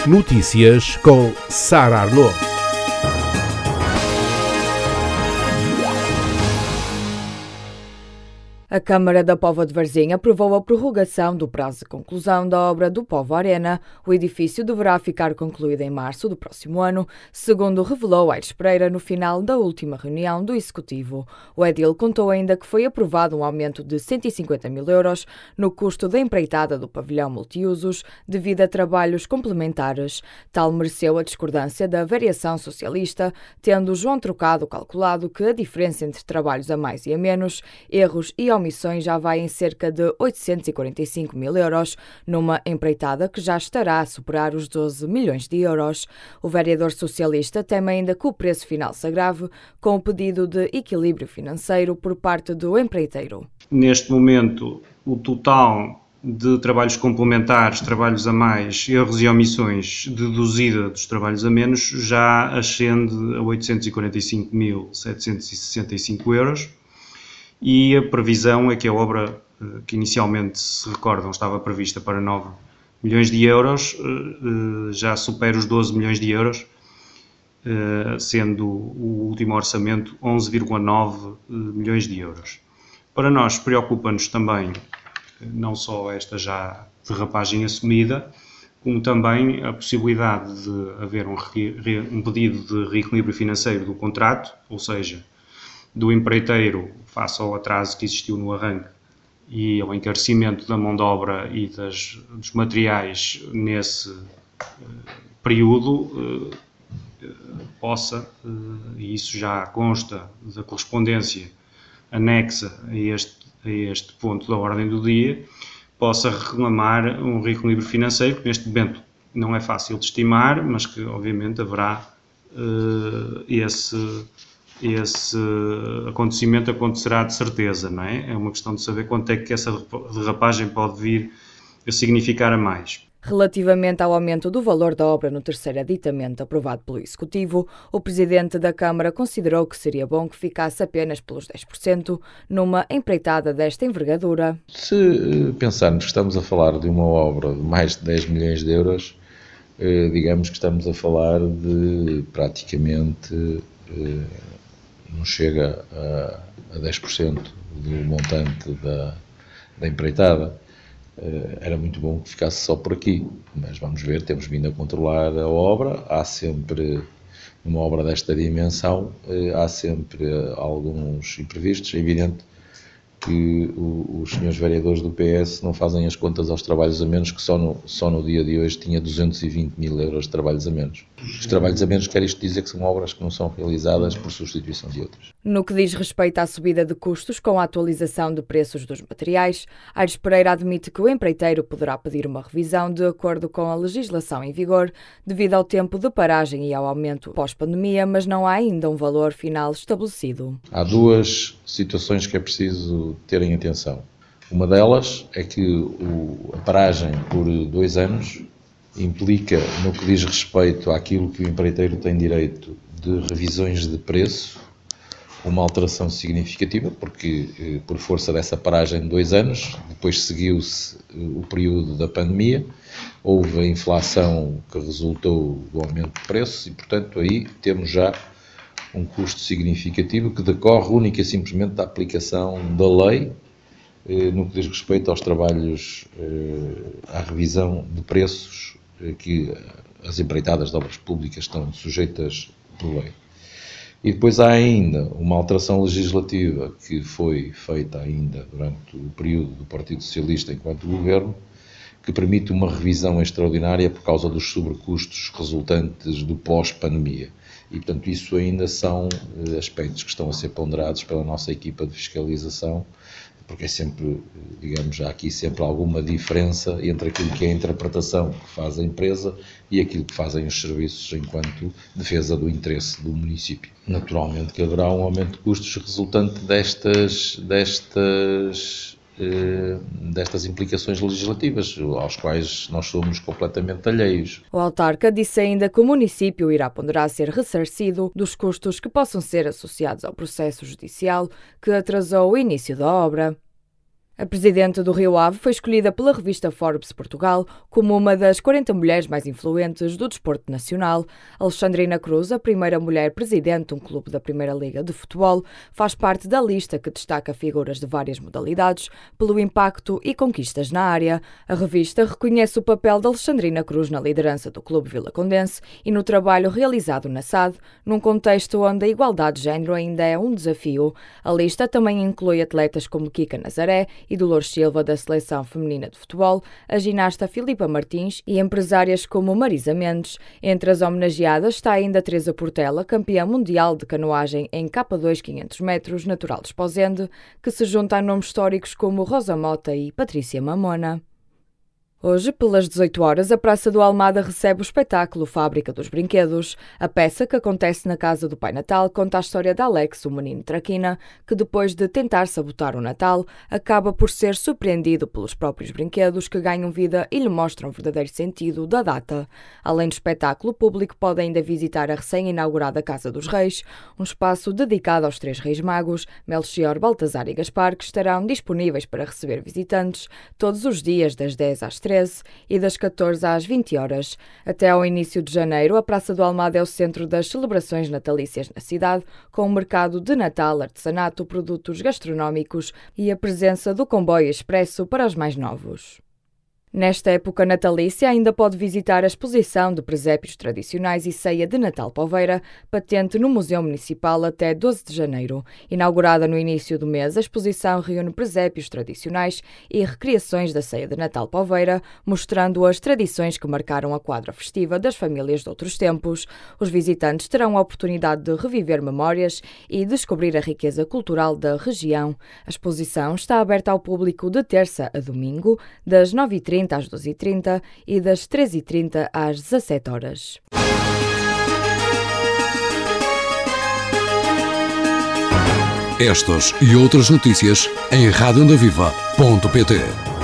Notícias com Sara Arnaud. A Câmara da Póvoa de Varzim aprovou a prorrogação do prazo de conclusão da obra do Póvoa Arena. O edifício deverá ficar concluído em março do próximo ano, segundo revelou Aires Pereira no final da última reunião do Executivo. O edil contou ainda que foi aprovado um aumento de 150 mil euros no custo da empreitada do pavilhão multiusos devido a trabalhos complementares. Tal mereceu a discordância da variação socialista, tendo João Trocado calculado que a diferença entre trabalhos a mais e a menos, erros e omissões já vai em cerca de 845 mil euros, numa empreitada que já estará a superar os 12 milhões de euros. O vereador socialista teme ainda que o preço final se agrave com o pedido de equilíbrio financeiro por parte do empreiteiro. Neste momento, o total de trabalhos complementares, trabalhos a mais, erros e omissões deduzida dos trabalhos a menos já ascende a 845.765 euros. E a previsão é que a obra, que inicialmente, se recordam, estava prevista para 9 milhões de euros, já supera os 12 milhões de euros, sendo o último orçamento 11,9 milhões de euros. Para nós, preocupa-nos também não só esta já derrapagem assumida, como também a possibilidade de haver um pedido de reequilíbrio financeiro do contrato, ou seja, do empreiteiro face ao atraso que existiu no arranque e ao encarecimento da mão de obra e dos materiais nesse período, possa, e isso já consta da correspondência anexa a este ponto da ordem do dia, possa reclamar um reequilíbrio financeiro, que neste momento não é fácil de estimar, mas que obviamente haverá esse acontecimento acontecerá de certeza, não é? É uma questão de saber quanto é que essa derrapagem pode vir a significar a mais. Relativamente ao aumento do valor da obra no terceiro aditamento aprovado pelo Executivo, o Presidente da Câmara considerou que seria bom que ficasse apenas pelos 10% numa empreitada desta envergadura. Se pensarmos que estamos a falar de uma obra de mais de 10 milhões de euros, digamos que estamos a falar de praticamente... não chega a 10% do montante da empreitada. Era muito bom que ficasse só por aqui, mas vamos ver, temos vindo a controlar a obra. Há sempre, numa obra desta dimensão, há sempre alguns imprevistos. É evidente que os senhores vereadores do PS não fazem as contas aos trabalhos a menos, que só no dia de hoje tinha 220 mil euros de trabalhos a menos. Os trabalhos a menos quer isto dizer que são obras que não são realizadas por substituição de outras. No que diz respeito à subida de custos com a atualização de preços dos materiais, Aires Pereira admite que o empreiteiro poderá pedir uma revisão de acordo com a legislação em vigor, devido ao tempo de paragem e ao aumento pós-pandemia, mas não há ainda um valor final estabelecido. Há duas situações que é preciso terem atenção. Uma delas é que a paragem por 2 anos implica, no que diz respeito àquilo que o empreiteiro tem direito de revisões de preço, uma alteração significativa, porque por força dessa paragem de 2 anos, depois seguiu-se o período da pandemia, houve a inflação que resultou do aumento de preços e, portanto, aí temos já um custo significativo que decorre única e simplesmente da aplicação da lei no que diz respeito aos trabalhos, à revisão de preços que as empreitadas de obras públicas estão sujeitas por lei. E depois há ainda uma alteração legislativa que foi feita ainda durante o período do Partido Socialista enquanto governo, que permite uma revisão extraordinária por causa dos sobrecustos resultantes do pós-pandemia. E, portanto, isso ainda são aspectos que estão a ser ponderados pela nossa equipa de fiscalização, porque é sempre, digamos, há aqui sempre alguma diferença entre aquilo que é a interpretação que faz a empresa e aquilo que fazem os serviços enquanto defesa do interesse do município. Naturalmente que haverá um aumento de custos resultante destas implicações legislativas, aos quais nós somos completamente alheios. O autarca disse ainda que o município irá ponderar ser ressarcido dos custos que possam ser associados ao processo judicial que atrasou o início da obra. A presidente do Rio Ave foi escolhida pela revista Forbes Portugal como uma das 40 mulheres mais influentes do desporto nacional. Alexandrina Cruz, a primeira mulher presidente de um clube da Primeira Liga de Futebol, faz parte da lista que destaca figuras de várias modalidades pelo impacto e conquistas na área. A revista reconhece o papel de Alexandrina Cruz na liderança do Clube Vilacondense e no trabalho realizado na SAD, num contexto onde a igualdade de género ainda é um desafio. A lista também inclui atletas como Kika Nazaré e Dolores Silva, da Seleção Feminina de Futebol, a ginasta Filipa Martins e empresárias como Marisa Mendes. Entre as homenageadas está ainda Teresa Portela, campeã mundial de canoagem em K2 500 metros, natural de Esposende, que se junta a nomes históricos como Rosa Mota e Patrícia Mamona. Hoje, pelas 18 horas, a Praça do Almada recebe o espetáculo Fábrica dos Brinquedos. A peça, que acontece na casa do Pai Natal, conta a história de Alex, o menino traquina, que depois de tentar sabotar o Natal, acaba por ser surpreendido pelos próprios brinquedos que ganham vida e lhe mostram o verdadeiro sentido da data. Além do espetáculo, o público pode ainda visitar a recém-inaugurada Casa dos Reis, um espaço dedicado aos 3 Reis Magos, Melchior, Baltazar e Gaspar, que estarão disponíveis para receber visitantes todos os dias das 10 às 13 e das 14 às 20 horas. Até ao início de janeiro, a Praça do Almada é o centro das celebrações natalícias na cidade, com um mercado de Natal, artesanato, produtos gastronómicos e a presença do comboio expresso para os mais novos. Nesta época natalícia, ainda pode visitar a exposição de presépios tradicionais e ceia de Natal Poveira, patente no Museu Municipal até 12 de janeiro. Inaugurada no início do mês, a exposição reúne presépios tradicionais e recriações da ceia de Natal Poveira, mostrando as tradições que marcaram a quadra festiva das famílias de outros tempos. Os visitantes terão a oportunidade de reviver memórias e descobrir a riqueza cultural da região. A exposição está aberta ao público de terça a domingo, das 9h30 às 12h30 e das 13h30 às 17 horas. Estas e outras notícias em radioondaviva.pt.